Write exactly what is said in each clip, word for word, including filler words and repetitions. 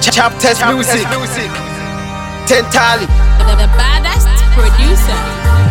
Chapters Music, Tentali, The, the baddest producer.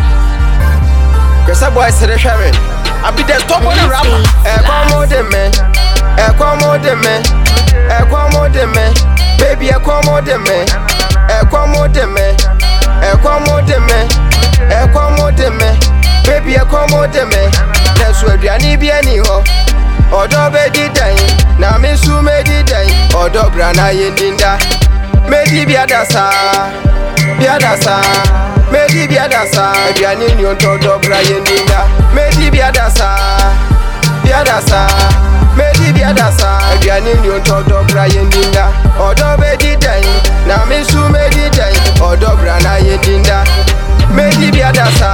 Yes, boy said the shaman. I be the top of the rapper. Eh, come on, the man. Eh, come on, the man. Eh, come on, the man. Baby, eh, come on, the man. Eh, come on, the man. Eh, come on, the man. Eh, come on, the man. Baby, eh, come on, the man. That's where you need be anyhow. Odo be di den, na me su me di den. Odo bra na yendinda. Me di bi adasa, bi adasa. Me di bi adasa, bi ani ni onto odo bra yendinda. Me di bi adasa, bi adasa. Me di bi adasa, bi ani ni onto odo bra yendinda. Odo be di den, na me su me di den. Odo bra na yendinda. Me di bi adasa,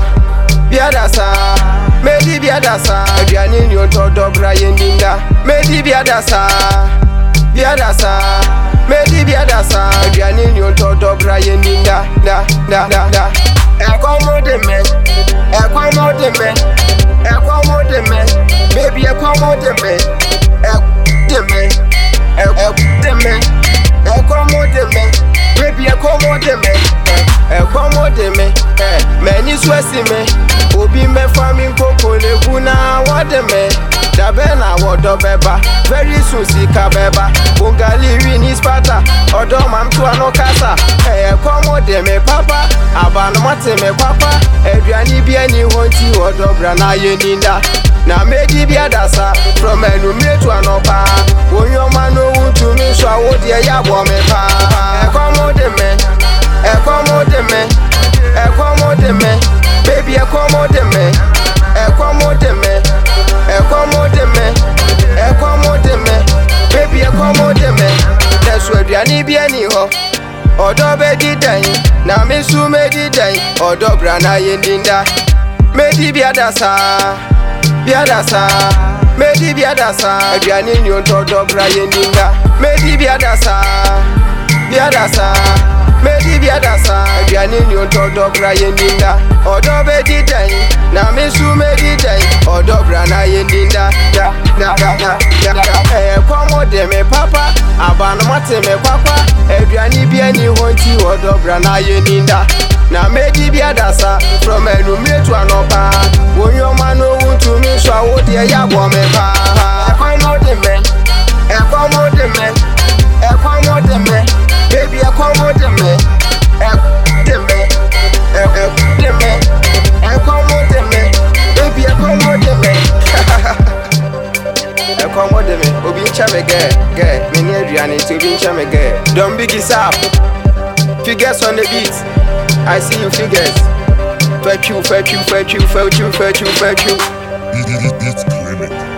bi adasa. Me di bi adasa, bi ani ni onto odo bra yendinda. Me di bi adasa, bi adasa. Me di bi adasa, bi ani ni onto odo bra yendinda. Da da da da. E come de me, e come de me, e come de me. Baby, e come de me, e de me, e de me, e come de me. Baby, e come de me, e come de me. Many sweaty me, obi me farming coco le guna wade me. Da bena wodo beba, very soon see kabeba. Bungali win his pata, odo mam to no kasa. Eh, come de me papa, abano mate me papa. Eduani bi ani honti odo brana yeninda. Na me di bi adasa, from enu me to anopa. Wonyo mano untu me so awodi e yabo me pa. Eh, come de me, eh, come de me, eh, come de me. Baby, eh, come de me, eh, come de me. E come de me, e come de me, baby e come de me. That's where you need be anyhow. Odo be di den, na me su me di den. Odo bra na yendinda. Me di bi adasa, bi adasa. Me di bi adasa, bi ani ni onto odo bra yendinda. Me di bi adasa, bi adasa. Me di bi adasa, bi ani ni onto odo bra yendinda. Odo be di den, na me su me di den. Odo bra na yendinda. Da da da da da. Eh, come de me papa, abano mate me papa. Eduani bi ani honti odo bra na yendinda. Na me di bi adasa, from enu me to anopa. Wonyo mano untu me so awodi e yabo me pa. Eh, come de me, eh, come de me, eh, come de me. Baby, eh, come de me, eh, de me, eh, eh, de me, eh, come de me. Baby, eh, come de me. Eh, come de me. Obi ncha me girl, girl. Me ni aduane ti obi ncha me girl. Don't big it up. Figures on the beat. I see you figures. Fetch you, fetch you, fetch you, fetch you, fetch you, fetch you. It's Clement.